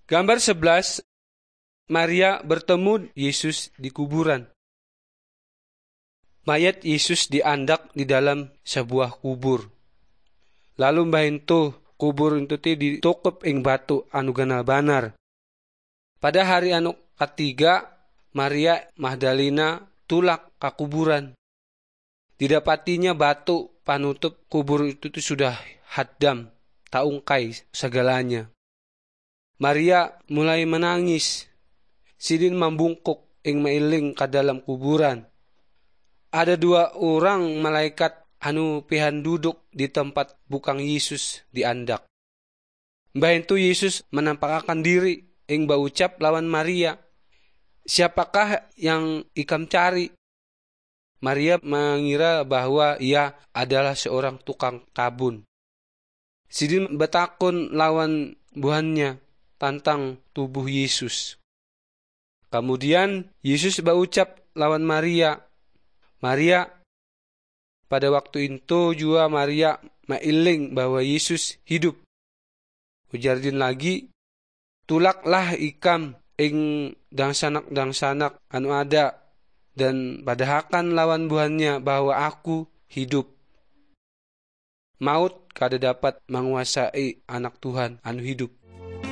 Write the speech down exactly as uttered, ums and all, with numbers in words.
Gambar sebelas, Maria bertemu Yesus di kuburan. Mayat Yesus diandak di dalam sebuah kubur. Lalu mbahintu kubur itu ti ditukup ing batu anu ganal banar. Pada hari anu ketiga, Maria Magdalena tulak ke kuburan. Didapatinya batu panutup kubur itu tuh sudah hadam, taungkai segalanya. Maria mulai menangis. Sidin membungkuk ing mailing ke dalam kuburan. Ada dua orang malaikat anu pihan duduk di tempat bukang Yesus diandak. Mbahintu Yesus menampakkan diri ing baucap lawan Maria. Siapakah yang ikam cari? Maria mengira bahwa ia adalah seorang tukang kabun. Sidin betakun lawan buhannya tentang tubuh Yesus. Kemudian Yesus berucap lawan Maria. Maria, pada waktu itu juga Maria mailing bahwa Yesus hidup. Ujardin lagi, tulaklah ikam ing dangsanak-dangsanak anu ada, dan padahakan lawan buhannya bahwa aku hidup. Maut kada dapat menguasai anak Tuhan anu hidup.